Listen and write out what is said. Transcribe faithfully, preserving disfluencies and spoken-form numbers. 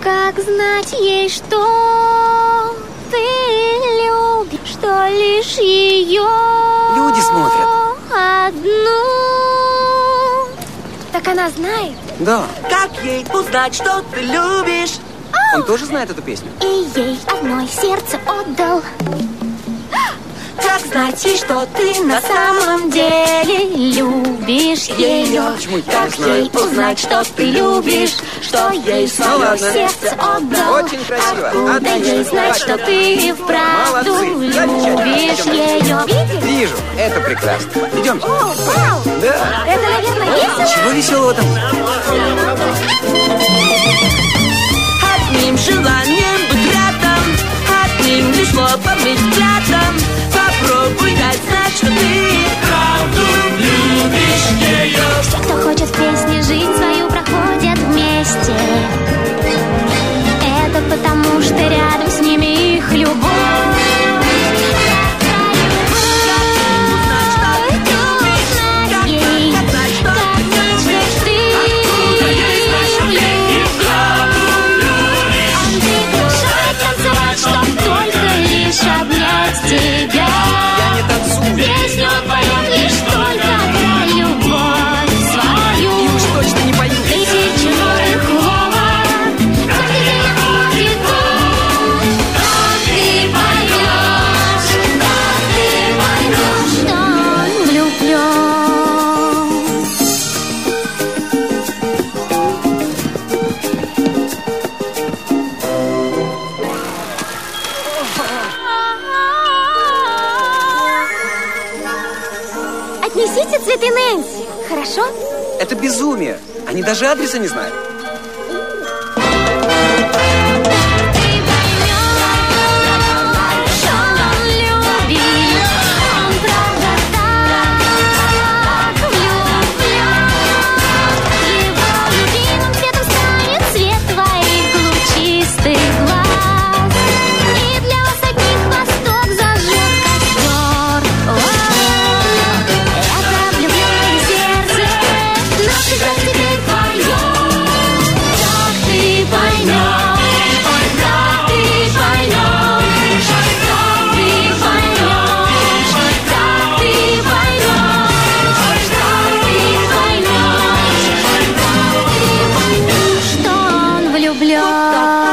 Как знать ей, что ты любишь, что лишь ее люди смотрят одну. Так она знает? Да. Как ей узнать, что ты любишь? Он тоже знает эту песню? И ей одной сердце отдал. Как знать ей, что ты на самом деле любишь ее? Почему я Как не знаю? ей узнать, что ты любишь, что ей свое Ну ладно. сердце отдал? Очень красиво. Откуда Отлично. ей знать, что ты вправду Молодцы. любишь ее? Видишь? Вижу, это прекрасно. Идемте. О, вау! Да. Это, наверное, весело? Чего веселого там? одним желанием быть рядом, одним лишь словом и взглядом. Попробуй дать знать, что ты правду любишь ее. Все, кто хочет в песне жизнь свою, проходят вместе. Это потому, что рядом с ними их любовь. Тебя. Я не танцую. Песню поет лишь только про любовь свою. И уж точно не пою. Тысячи новых слов, каждый день находит год. Как ты поймешь, как ты поймешь, что он влюблен. Отнесите цветы Нэнси, хорошо? Это безумие. Они даже адреса не знают. Что он влюблен.